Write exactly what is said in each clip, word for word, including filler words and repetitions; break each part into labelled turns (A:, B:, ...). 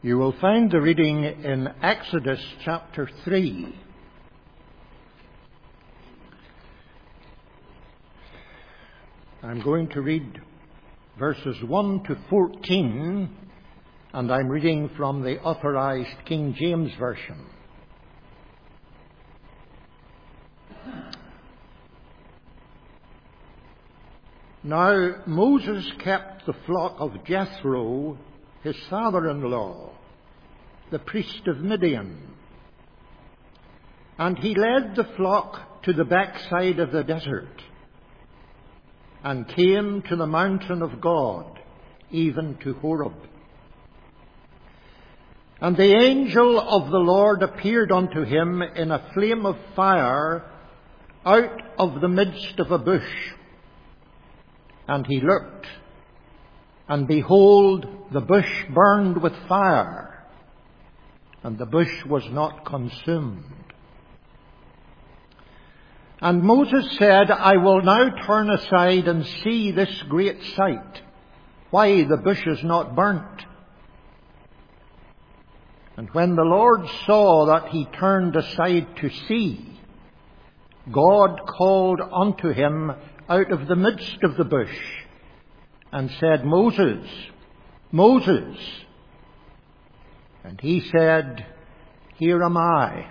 A: You will find the reading in Exodus chapter three. I'm going to read verses one to fourteen, and I'm reading from the Authorized King James Version. Now Moses kept the flock of Jethro, his father-in-law, the priest of Midian. And he led the flock to the backside of the desert, and came to the mountain of God, even to Horeb. And the angel of the Lord appeared unto him in a flame of fire out of the midst of a bush. And he looked, and behold, the bush burned with fire, and the bush was not consumed. And Moses said, I will now turn aside and see this great sight, why the bush is not burnt. And when the Lord saw that he turned aside to see, God called unto him out of the midst of the bush, and said, Moses, Moses. And he said, Here am I.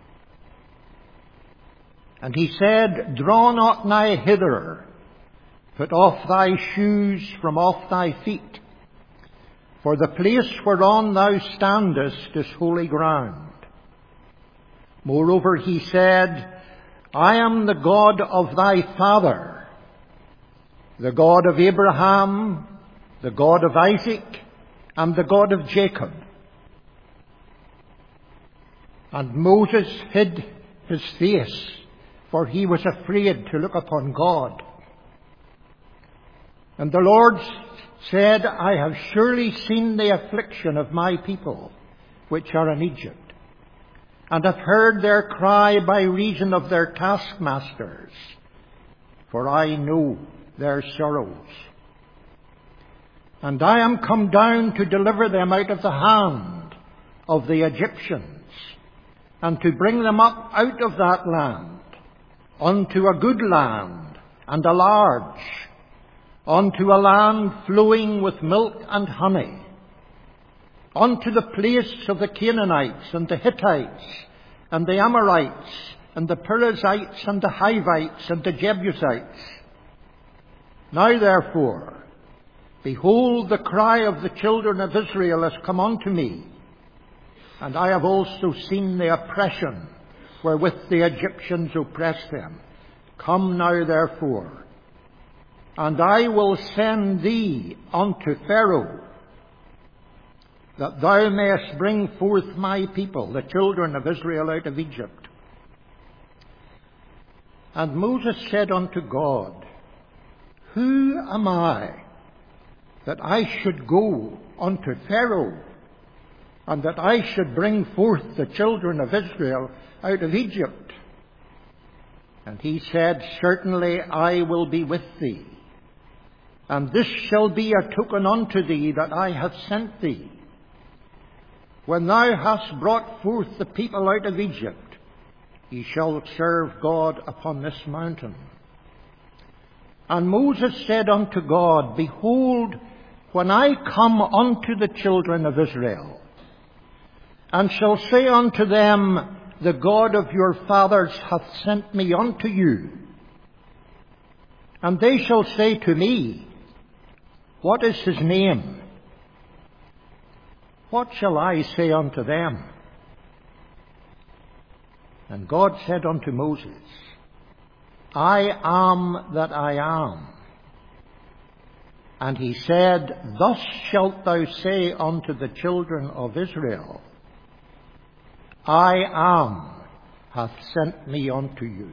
A: And he said, Draw not nigh hither, put off thy shoes from off thy feet, for the place whereon thou standest is holy ground. Moreover he said, I am the God of thy father, the God of Abraham, the God of Isaac, and the God of Jacob. And Moses hid his face, for he was afraid to look upon God. And the Lord said, I have surely seen the affliction of my people, which are in Egypt, and have heard their cry by reason of their taskmasters, for I know their sorrows. And I am come down to deliver them out of the hand of the Egyptians, and to bring them up out of that land, unto a good land, and a large, unto a land flowing with milk and honey, unto the place of the Canaanites, and the Hittites, and the Amorites, and the Perizzites, and the Hivites, and the Jebusites. Now therefore, behold, the cry of the children of Israel has come unto me, and I have also seen the oppression wherewith the Egyptians oppress them. Come now therefore, and I will send thee unto Pharaoh, that thou mayest bring forth my people, the children of Israel, out of Egypt. And Moses said unto God, Who am I, that I should go unto Pharaoh, and that I should bring forth the children of Israel out of Egypt? And he said, Certainly I will be with thee, and this shall be a token unto thee that I have sent thee. When thou hast brought forth the people out of Egypt, ye shall serve God upon this mountain. And Moses said unto God, Behold, when I come unto the children of Israel, and shall say unto them, The God of your fathers hath sent me unto you, and they shall say to me, What is his name? What shall I say unto them? And God said unto Moses, I am that I am. And he said, Thus shalt thou say unto the children of Israel, I am hath sent me unto you.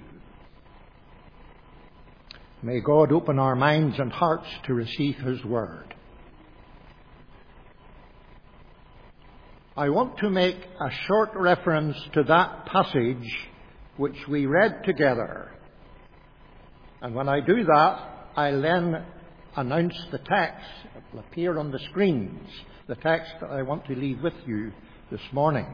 A: May God open our minds and hearts to receive his word. I want to make a short reference to that passage which we read together. And when I do that, I'll then announce the text. It will appear on the screens, the text that I want to leave with you this morning.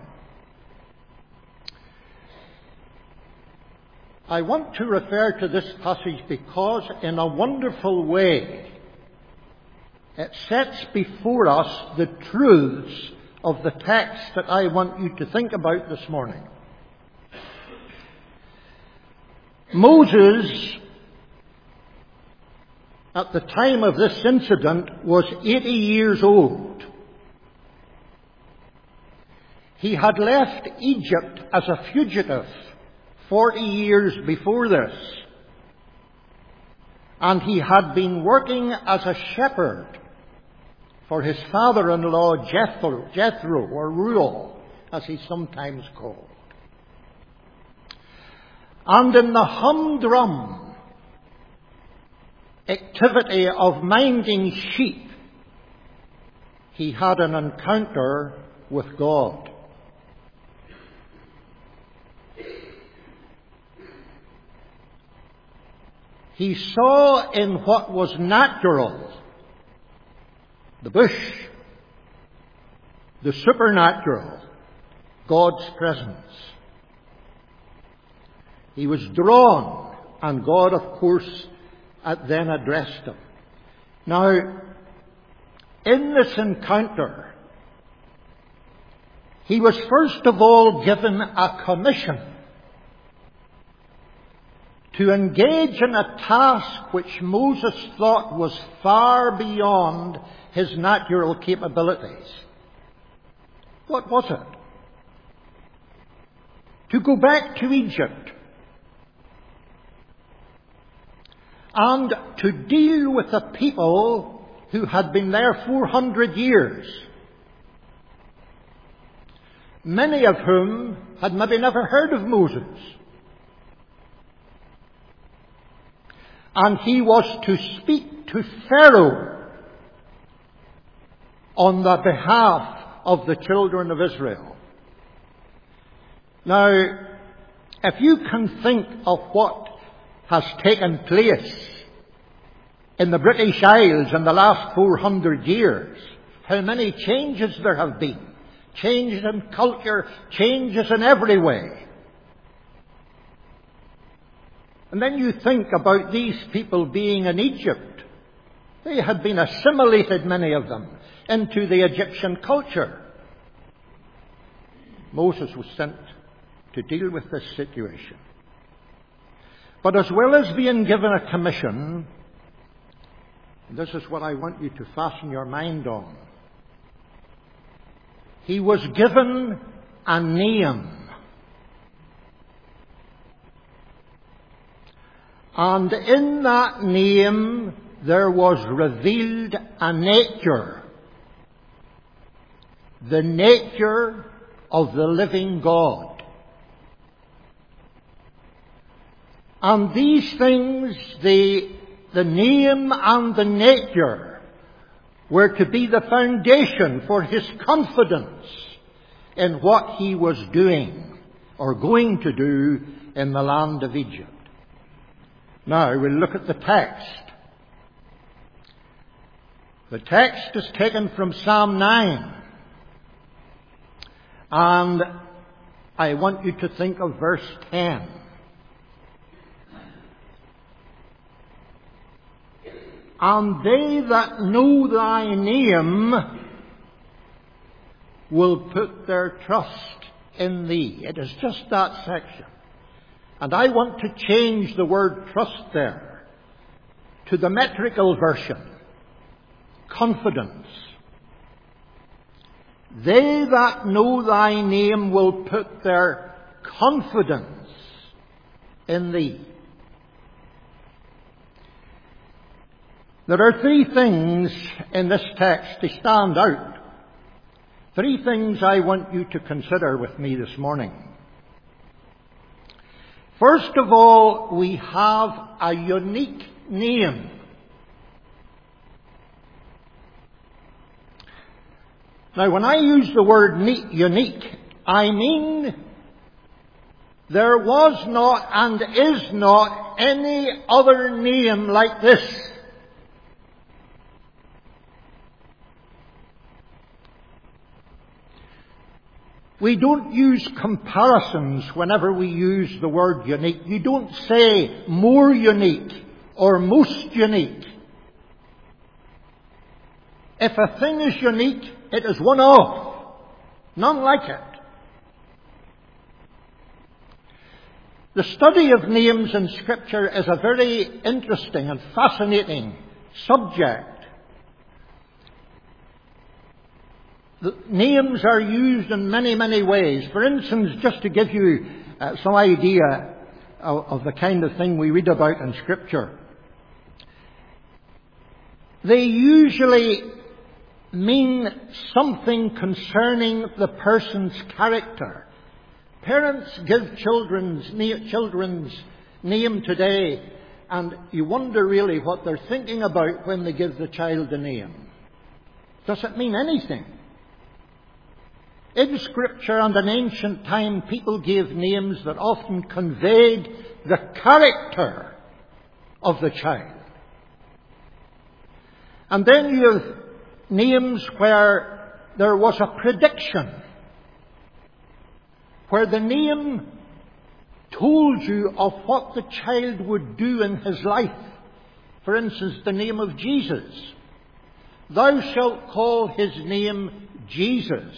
A: I want to refer to this passage because in a wonderful way it sets before us the truths of the text that I want you to think about this morning. Moses, at the time of this incident, was eighty years old. He had left Egypt as a fugitive forty years before this, and he had been working as a shepherd for his father-in-law Jethro, Jethro or Reuel, as he's sometimes called. And in the humdrum activity of minding sheep, he had an encounter with God. He saw in what was natural, the bush, the supernatural, God's presence. He was drawn, and God, of course, then addressed him. Now, in this encounter, he was first of all given a commission to engage in a task which Moses thought was far beyond his natural capabilities. What was it? To go back to Egypt and to deal with the people who had been there four hundred years, many of whom had maybe never heard of Moses. And he was to speak to Pharaoh on the behalf of the children of Israel. Now, if you can think of what has taken place in the British Isles in the last four hundred years, how many changes there have been. Changes in culture, changes in every way. And then you think about these people being in Egypt. They had been assimilated, many of them, into the Egyptian culture. Moses was sent to deal with this situation. But as well as being given a commission, and this is what I want you to fasten your mind on, he was given a name. And in that name there was revealed a nature. The nature of the living God. And these things, the, the name and the nature, were to be the foundation for his confidence in what he was doing or going to do in the land of Egypt. Now we'll look at the text. The text is taken from Psalm nine. And I want you to think of verse ten. And they that know thy name will put their trust in thee. It is just that section. And I want to change the word trust there to the metrical version. Confidence. They that know thy name will put their confidence in thee. There are three things in this text to stand out. Three things I want you to consider with me this morning. First of all, we have a unique name. Now, when I use the word unique, I mean there was not and is not any other name like this. We don't use comparisons whenever we use the word unique. You don't say more unique or most unique. If a thing is unique, it is one of, none like it. The study of names in Scripture is a very interesting and fascinating subject. The names are used in many, many ways. For instance, just to give you uh, some idea of, of the kind of thing we read about in Scripture, they usually mean something concerning the person's character. Parents give children's, children's name today, and you wonder really what they're thinking about when they give the child a name. Does it mean anything? In Scripture and in ancient time, people gave names that often conveyed the character of the child. And then you have names where there was a prediction, where the name told you of what the child would do in his life. For instance, the name of Jesus. Thou shalt call his name Jesus,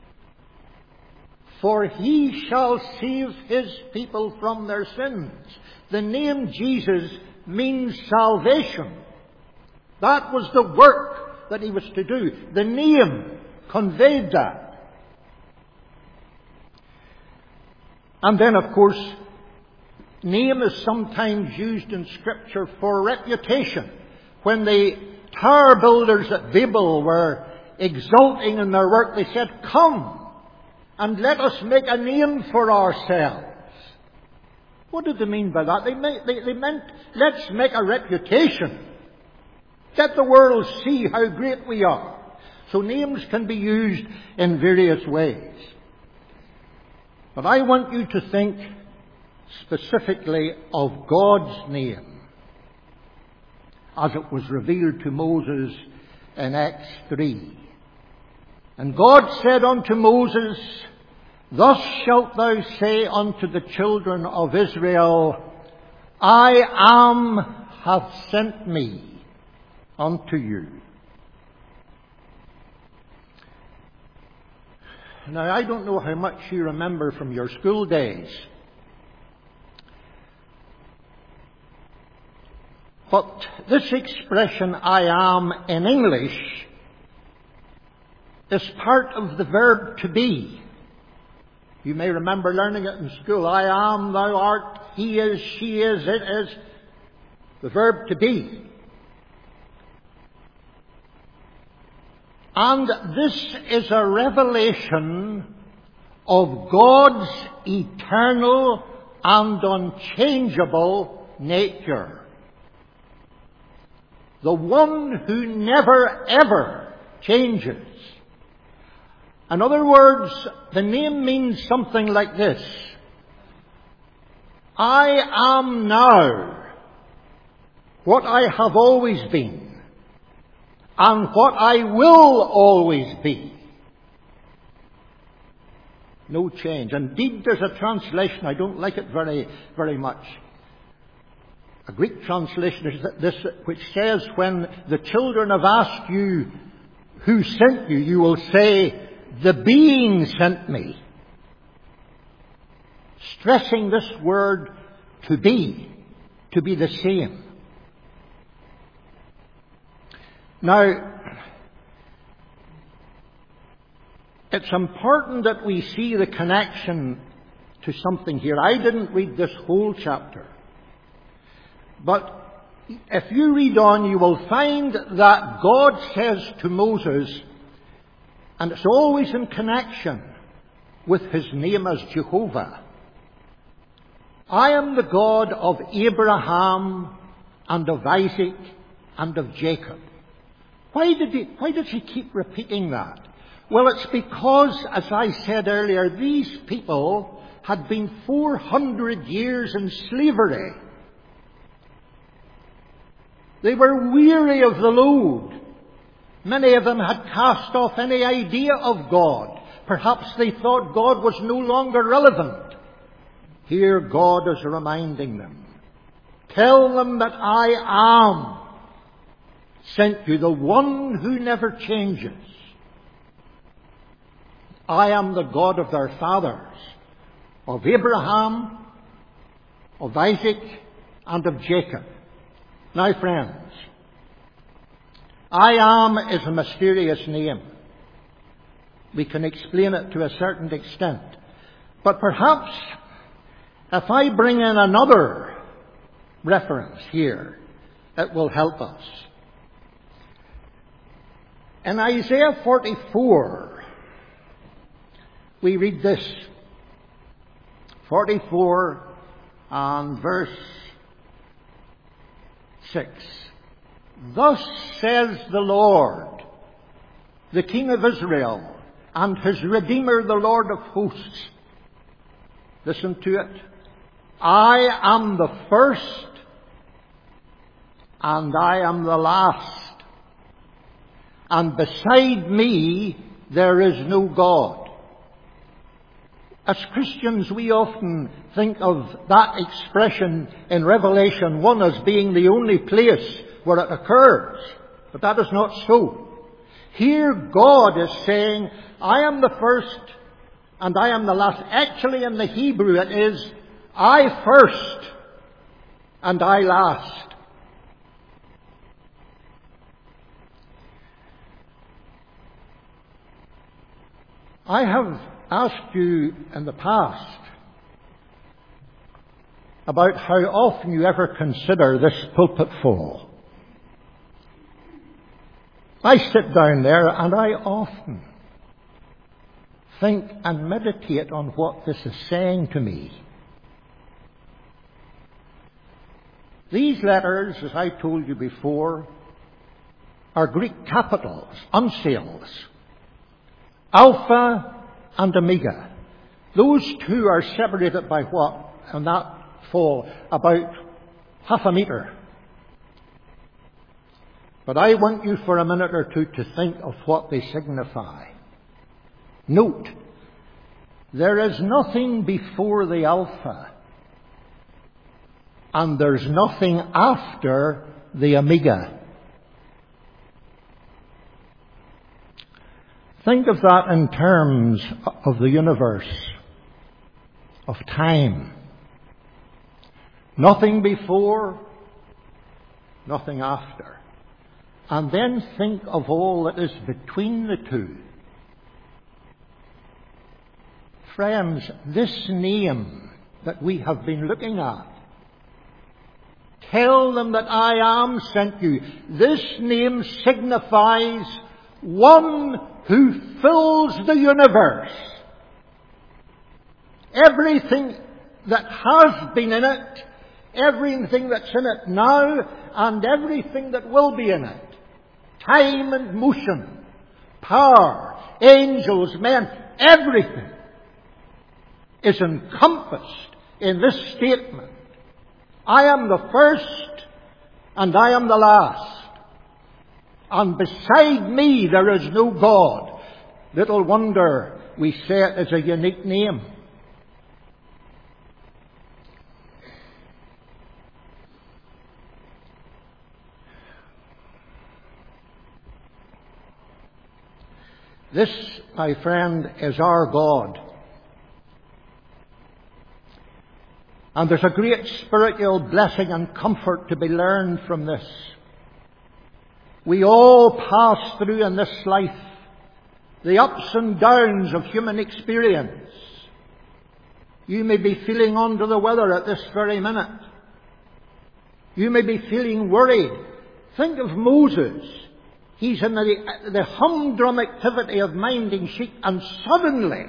A: for he shall save his people from their sins. The name Jesus means salvation. That was the work that he was to do. The name conveyed that. And then, of course, name is sometimes used in Scripture for reputation. When the tower builders at Babel were exulting in their work, they said, "Come and let us make a name for ourselves." What did they mean by that? They, meant, they, they meant, let's make a reputation. Let the world see how great we are. So names can be used in various ways. But I want you to think specifically of God's name as it was revealed to Moses in Acts three. And God said unto Moses, "Thus shalt thou say unto the children of Israel, I am hath sent me unto you." Now, I don't know how much you remember from your school days, but this expression, "I am," in English, is part of the verb to be. You may remember learning it in school. I am, thou art, he is, she is, it is. The verb to be. And this is a revelation of God's eternal and unchangeable nature. The one who never ever changes. In other words, the name means something like this: I am now what I have always been, and what I will always be. No change. Indeed, there's a translation, I don't like it very, very much. A Greek translation is this, which says, when the children have asked you, who sent you, you will say, the being sent me. Stressing this word, to be, to be the same. Now, it's important that we see the connection to something here. I didn't read this whole chapter. But if you read on, you will find that God says to Moses, and it's always in connection with his name as Jehovah, I am the God of Abraham and of Isaac and of Jacob. Why did he, why does he keep repeating that? Well, it's because, as I said earlier, these people had been four hundred years in slavery. They were weary of the load. Many of them had cast off any idea of God. perhaps they thought God was no longer relevant. Here God is reminding them, tell them that I am sent you, the one who never changes. I am the God of their fathers, of Abraham, of Isaac, and of Jacob. Now, friends, I am is a mysterious name. We can explain it to a certain extent. But perhaps if I bring in another reference here, it will help us. In Isaiah forty-four, we read this. forty-four and verse six. Thus says the Lord, the King of Israel, and his Redeemer, the Lord of hosts. Listen to it. I am the first, and I am the last, and beside me there is no God. As Christians, we often think of that expression in Revelation one as being the only place where it occurs. But that is not so. Here God is saying, I am the first and I am the last. Actually, in the Hebrew it is, I first and I last. I have asked you in the past about how often you ever consider this pulpit full. I sit down there and I often think and meditate on what this is saying to me. These letters, as I told you before, are Greek capitals, uncials. Alpha and Omega. Those two are separated by what? And that fall about half a metre. But I want you for a minute or two to think of what they signify. Note, there is nothing before the Alpha, and there's nothing after the Omega. Think of that in terms of the universe, of time. Nothing before, nothing after. And then think of all that is between the two. Friends, this name that we have been looking at, tell them that I am sent you. This name signifies one who fills the universe. Everything that has been in it, everything that's in it now, and everything that will be in it. Time and motion, power, angels, men, everything is encompassed in this statement. I am the first and I am the last. And beside me there is no God. Little wonder we say it is a unique name. This, my friend, is our God. And there's a great spiritual blessing and comfort to be learned from this. We all pass through in this life the ups and downs of human experience. You may be feeling under the weather at this very minute. You may be feeling worried. Think of Moses. He's in the, the humdrum activity of minding sheep, and suddenly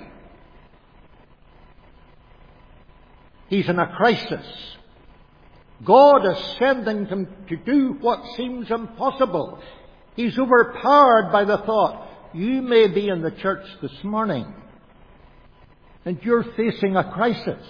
A: he's in a crisis. God is sending him to do what seems impossible. He's overpowered by the thought, you may be in the church this morning and you're facing a crisis.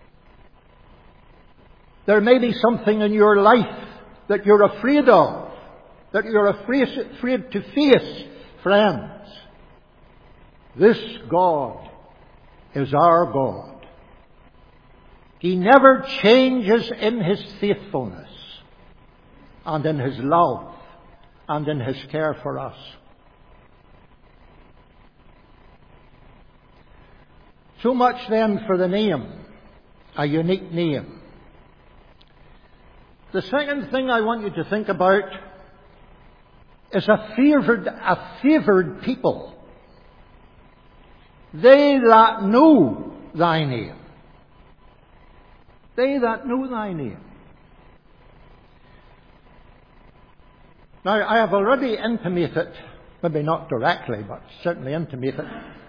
A: There may be something in your life that you're afraid of, that you're afraid, afraid to face, friends. This God is our God. He never changes in His faithfulness and in His love and in His care for us. So much then for the name, a unique name. The second thing I want you to think about is a favored, a favored people. They that know thy name. They that know thy name. Now, I have already intimated, maybe not directly, but certainly intimated,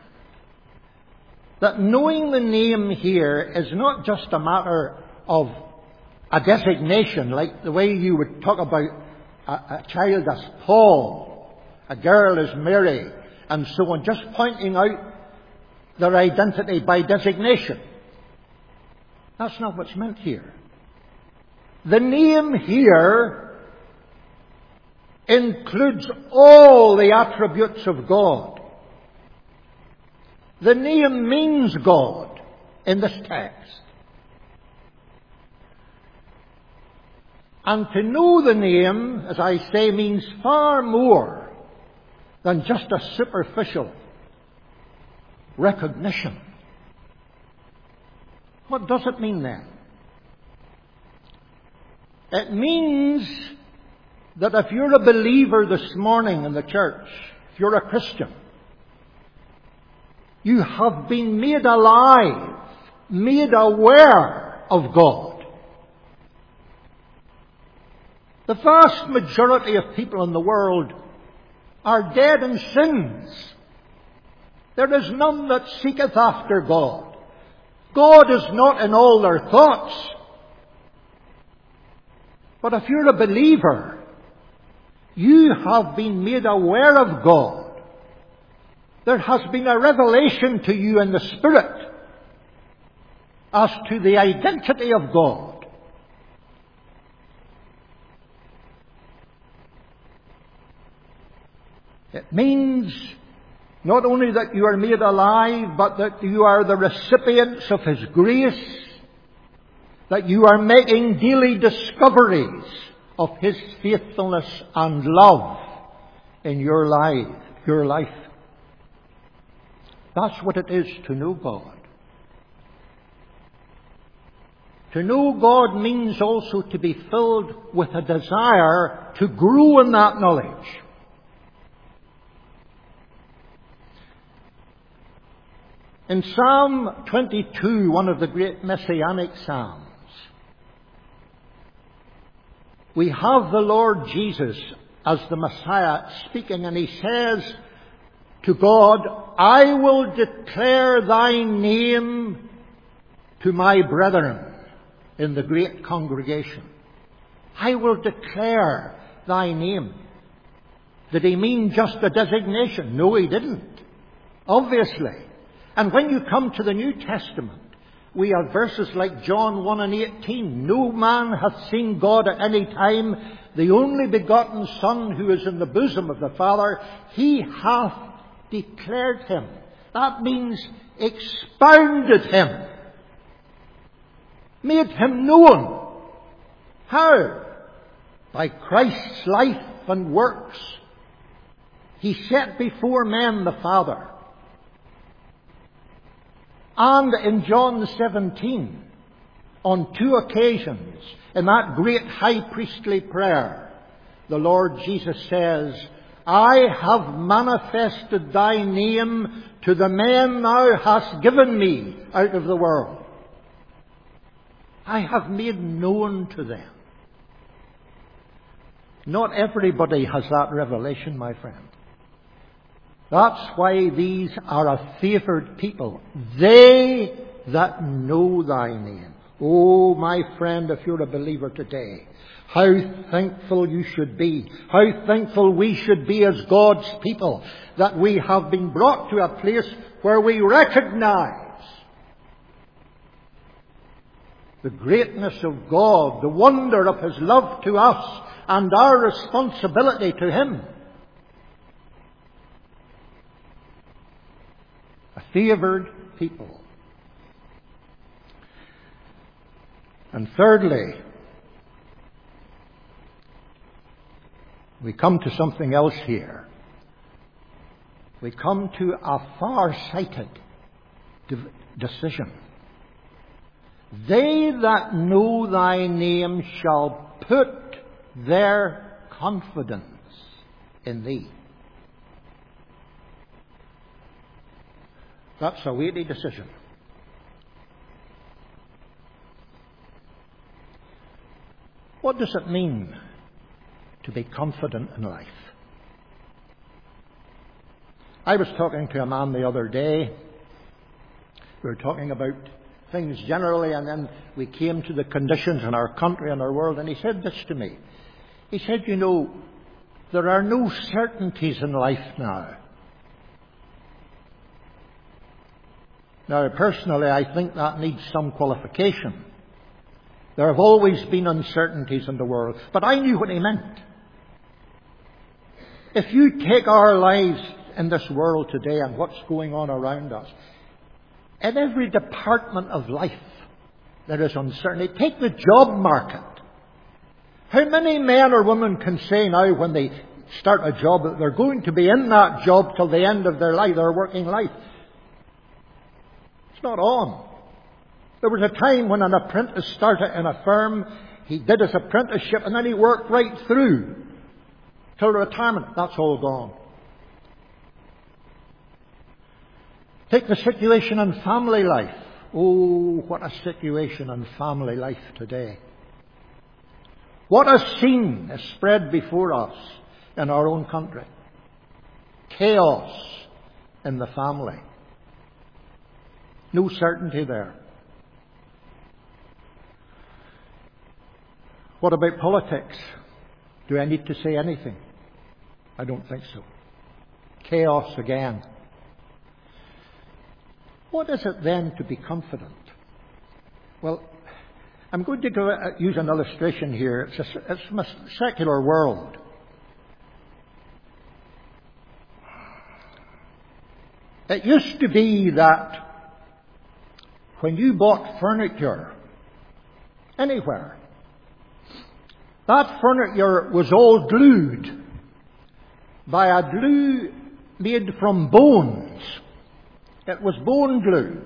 A: that knowing the name here is not just a matter of a designation, like the way you would talk about a, a child as Paul, a girl as Mary, and so on, just pointing out their identity by designation. That's not what's meant here. The name here includes all the attributes of God. The name means God in this text. And to know the name, as I say, means far more than just a superficial recognition. What does it mean then? It means that if you're a believer this morning in the church, if you're a Christian, you have been made alive, made aware of God. The vast majority of people in the world are dead in sins. There is none that seeketh after God. God is not in all their thoughts. But if you're a believer, you have been made aware of God. There has been a revelation to you in the Spirit as to the identity of God. It means not only that you are made alive, but that you are the recipients of His grace, that you are making daily discoveries of His faithfulness and love in your life, your life. That's what it is to know God. To know God means also to be filled with a desire to grow in that knowledge. In Psalm twenty-two, one of the great messianic psalms, we have the Lord Jesus as the Messiah speaking, and He says to God, I will declare thy name to my brethren in the great congregation. I will declare thy name. Did He mean just a designation? No, He didn't. Obviously. And when you come to the New Testament, we have verses like John one and eighteen. No man hath seen God at any time. The only begotten Son who is in the bosom of the Father, He hath declared Him. That means expounded Him. Made Him known. How? By Christ's life and works. He set before men the Father. And in John seventeen, on two occasions, in that great high priestly prayer, the Lord Jesus says, I have manifested thy name to the men thou hast given me out of the world. I have made known to them. Not everybody has that revelation, my friend. That's why these are a favoured people. They that know thy name. Oh, my friend, if you're a believer today, how thankful you should be. How thankful we should be as God's people that we have been brought to a place where we recognize the greatness of God, the wonder of His love to us, and our responsibility to Him. favoured people. And thirdly, we come to something else here. We come to a far-sighted decision. They that know thy name shall put their confidence in thee. That's a weighty decision. What does it mean to be confident in life? I was talking to a man the other day. We were talking about things generally, and then we came to the conditions in our country and our world, and he said this to me. He said, you know, there are no certainties in life now. Now, personally, I think that needs some qualification. There have always been uncertainties in the world, but I knew what he meant. If you take our lives in this world today and what's going on around us, in every department of life there is uncertainty. Take the job market. How many men or women can say now when they start a job that they're going to be in that job till the end of their life, their working life? It's not on. There was a time when an apprentice started in a firm, he did his apprenticeship, and then he worked right through till retirement. That's all gone. Take the situation in family life. Oh, what a situation in family life today. What a scene is spread before us in our own country. Chaos in the family. No certainty there. What about politics? Do I need to say anything? I don't think so. Chaos again. What is it then to be confident? Well, I'm going to go, uh, use an illustration here. It's, a, it's from a secular world. It used to be that when you bought furniture anywhere, that furniture was all glued by a glue made from bones. It was bone glue.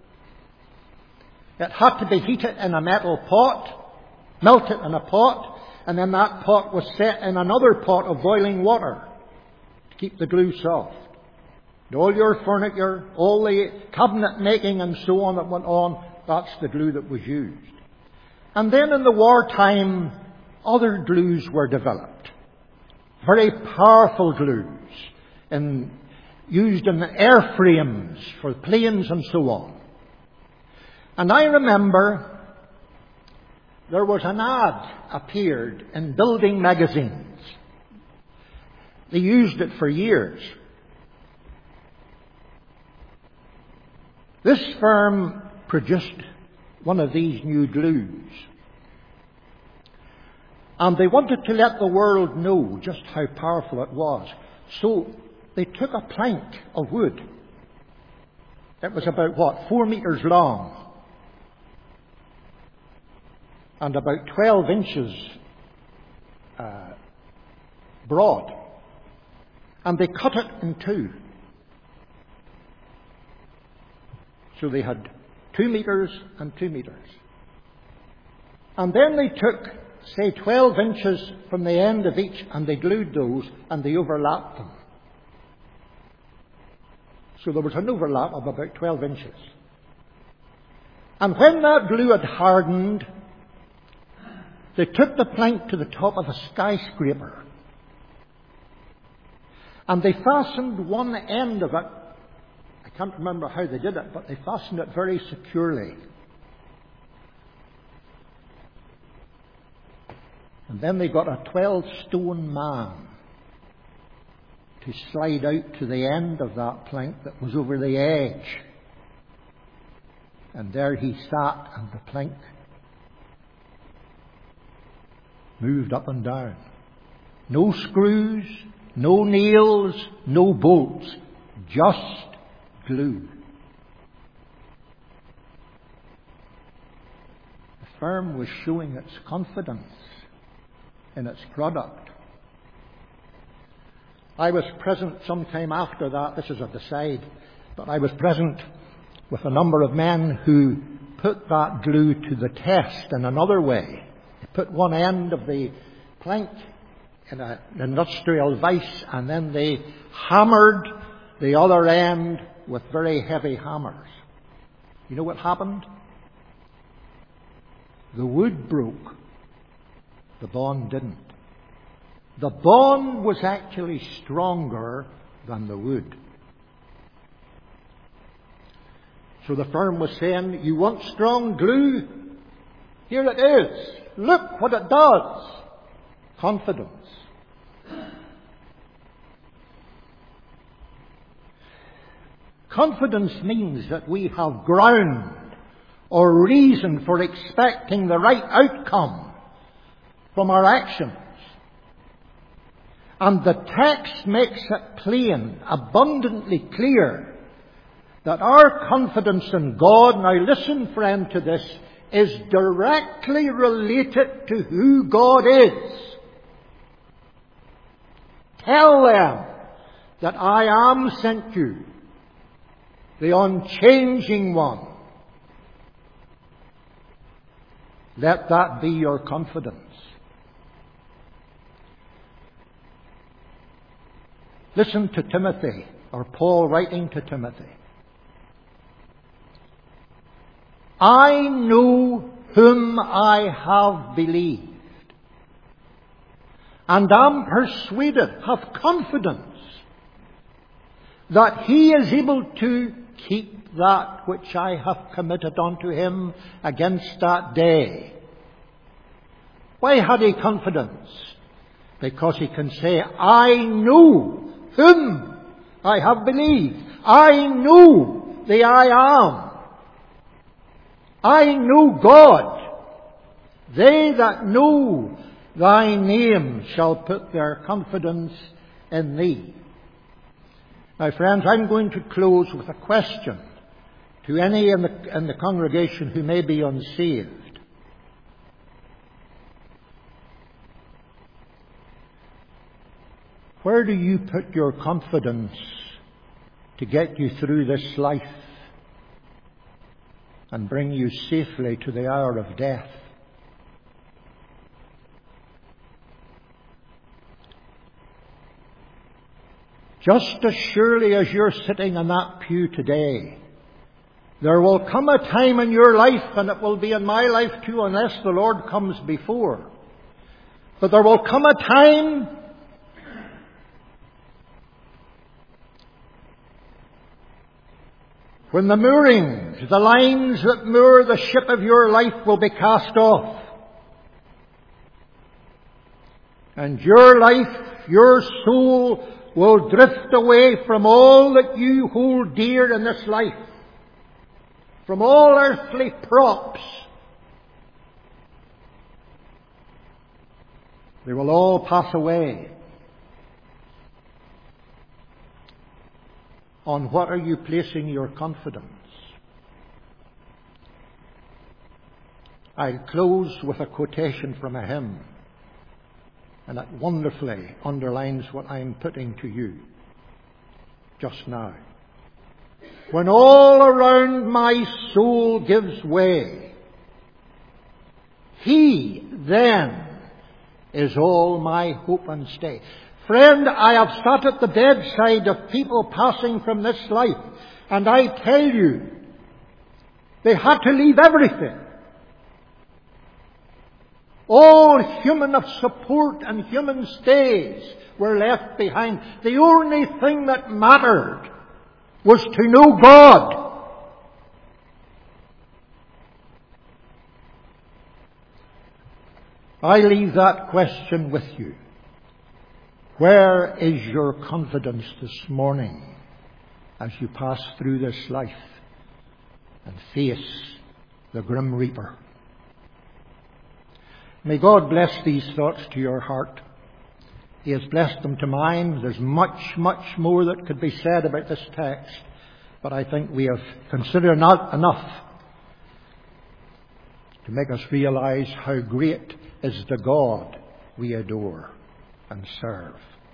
A: It had to be heated in a metal pot, melted in a pot, and then that pot was set in another pot of boiling water to keep the glue soft. And all your furniture, all the cabinet making and so on that went on, that's the glue that was used. And then in the wartime, other glues were developed. Very powerful glues in used in airframes for planes and so on. And I remember there was an ad appeared in building magazines. They used it for years. This firm produced one of these new glues. And they wanted to let the world know just how powerful it was. So they took a plank of wood. It was about, what, four metres long and about twelve inches uh, broad. And they cut it in two. So they had two metres and two metres. And then they took, say, twelve inches from the end of each, and they glued those and they overlapped them. So there was an overlap of about twelve inches. And when that glue had hardened, they took the plank to the top of a skyscraper. And they fastened one end of it. I can't remember how they did it, but they fastened it very securely. And then they got a twelve-stone man to slide out to the end of that plank that was over the edge. And there he sat, and the plank moved up and down. No screws, no nails, no bolts, just glue. firm was showing its confidence in its product. I was present sometime after that, this is an aside, but I was present with a number of men who put that glue to the test in another way. They put one end of the plank in an industrial vice, and then they hammered the other end with very heavy hammers. You know what happened? The wood broke. The bond didn't. The bond was actually stronger than the wood. So the firm was saying, you want strong glue? Here it is. Look what it does. Confidence. Confidence means that we have ground or reason for expecting the right outcome from our actions. And the text makes it plain, abundantly clear, that our confidence in God, now listen friend to this, is directly related to who God is. Tell them that I am sent you, the unchanging one. Let that be your confidence. Listen to Timothy, or Paul writing to Timothy. I know whom I have believed, and am persuaded, have confidence, that he is able to keep that which I have committed unto him against that day. Why had he confidence? Because he can say, I know whom I have believed. I know the I am. I know God. They that know thy name shall put their confidence in thee. Now, friends, I'm going to close with a question to any in the, in the congregation who may be unsaved. Where do you put your confidence to get you through this life and bring you safely to the hour of death? Just as surely as you're sitting in that pew today, there will come a time in your life, and it will be in my life too, unless the Lord comes before. But there will come a time when the moorings, the lines that moor the ship of your life will be cast off. And your life, your soul, will drift away from all that you hold dear in this life, from all earthly props. They will all pass away. On what are you placing your confidence? I'll close with a quotation from a hymn, and it wonderfully underlines what I'm putting to you just now. When all around my soul gives way, He then is all my hope and stay. Friend, I have sat at the bedside of people passing from this life, and I tell you, they had to leave everything. All human of support and human stays were left behind. The only thing that mattered was to know God. I leave that question with you. Where is your confidence this morning as you pass through this life and face the grim reaper? May God bless these thoughts to your heart. He has blessed them to mine. There's much, much more that could be said about this text, but I think we have considered not enough to make us realize how great is the God we adore and serve.